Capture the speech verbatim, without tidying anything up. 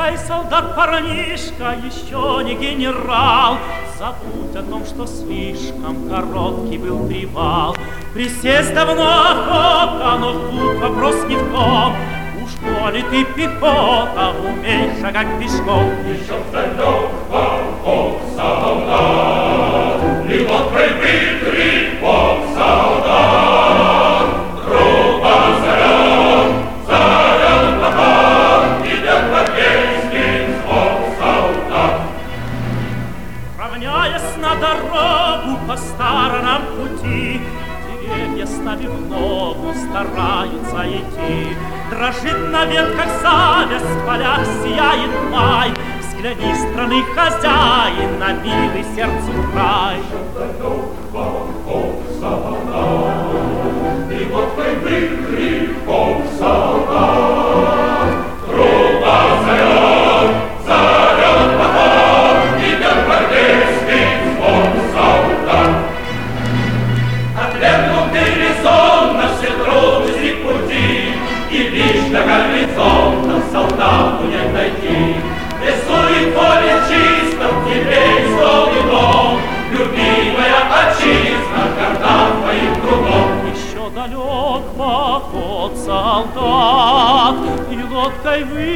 Пускай солдат парнишка еще не генерал, забудь о том, что слишком короткий был привал. Присесть давно охота, но тут вопрос не в том. Уж коли ты пехота, умей шагать пешком. Еще далек вокруг солдат, и вот прибит бог солдат. Грубо заряд, заряд плохо, идет гвардейский звук солдат. Равняясь на дорогу по сторонам пути, деревья ставив ногу, стараются идти. Дрожит на ветках завяз, в полях сияет май. Взгляни, страны хозяин, на милый сердцу край. Далек вокруг солдат, и вот прибит бог солдат. Грубо заряд, заряд плохо, идет гвардейский звук солдат. Отвергнутый резонно все трудности пути, и лишь до горизонта солдату не дойти. Рисует поле чисто, в тебе исполнено, любимая отчизна, горда твоим трудом. Еще далек поход солдат, и лодкой вы